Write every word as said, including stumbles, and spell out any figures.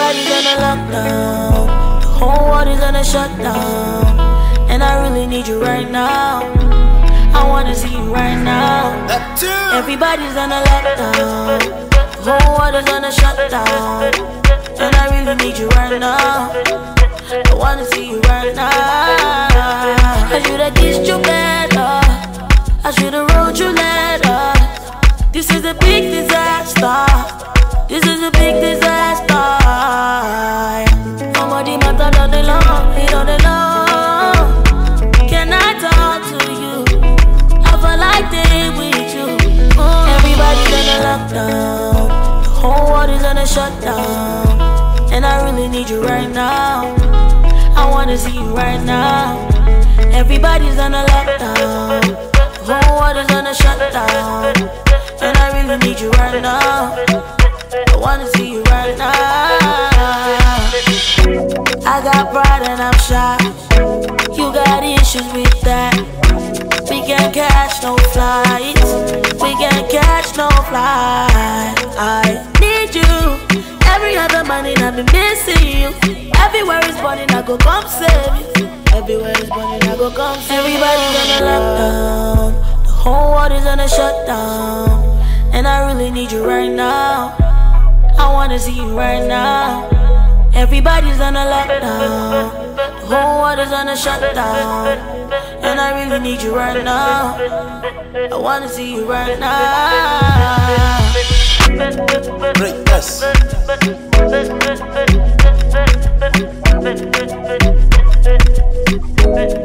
Everybody's on a lockdown. The whole world is on a shutdown. And I really need you right now. I wanna see you right now. Everybody's on a lockdown. The whole world is on a shutdown. And I really need you right now. I wanna see you right now. I should've kissed you better. I should've wrote you letters. This is a big disaster. This is a big disaster. Nobody matter on the long, it on the long. Can I talk to you? I feel like they with you. Oh. Everybody's in a lockdown. The whole world is on a shutdown. And I really need you right now. I wanna see you right now. Everybody's on a lockdown. The whole world is on a shutdown. And I really need you right now. I wanna see you right now. I got pride and I'm shy. You got issues with that. We can't catch no flights. We can't catch no flight. I need you. Every other morning I've been missing you. Everywhere is burning, I go come save you. Everywhere is burning, I go come save you. Everybody's on a lockdown. The whole world is on a shutdown. And I really need you right now. I wanna see you right now. Everybody's on a lockdown. The whole world is on a shutdown. And I really need you right now. I wanna see you right now. Greatness. Greatness.